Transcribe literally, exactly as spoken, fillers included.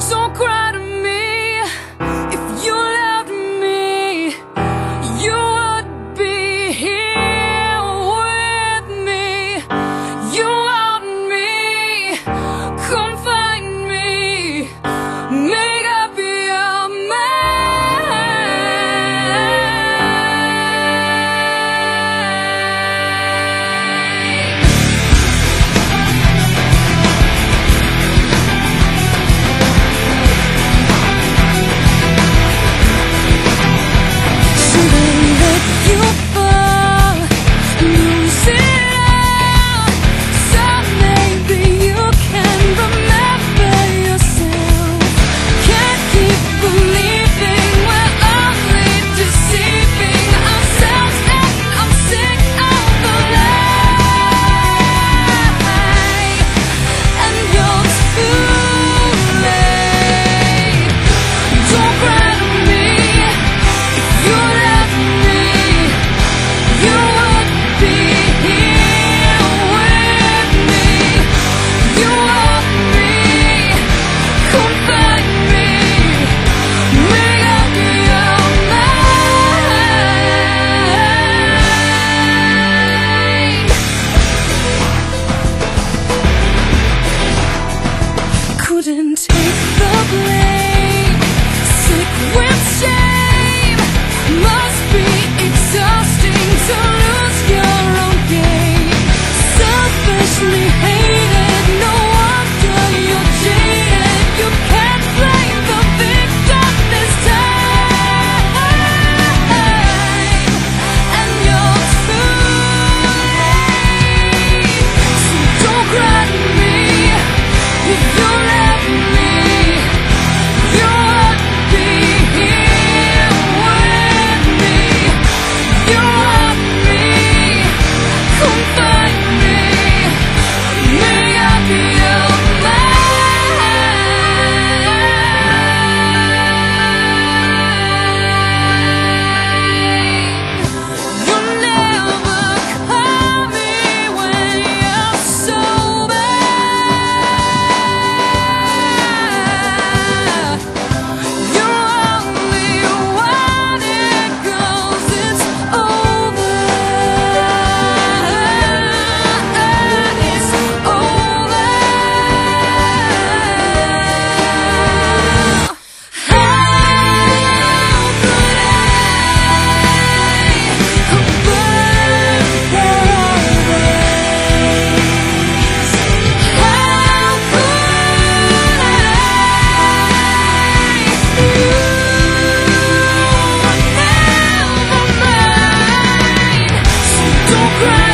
Don't cry to me. If you loved me, you would be here with me. You want me, come find me, make up your mind. Shouldn't let you fall, lose it all. So maybe you can remember yourself. Can't keep believing we're only deceiving ourselves, and I'm sick of the lie. And you're too late. Don't cry to me. If you left me, you would be here with me. You want me, come find me, make up your mind. Couldn't take the blame, sick with shame. Must be exhausting to lose your own game. Selfishly hated, no wonder you're jaded. You can't blame the victim this time. And you're too late. So don't cry to me. If you left me, you would be here with me. You want me, come find me, make up your mind. You'll never call me when you're sober. You're only one it goes, it's over. It's over. How could I burn paradise? How could I? You were never mine. So don't cry.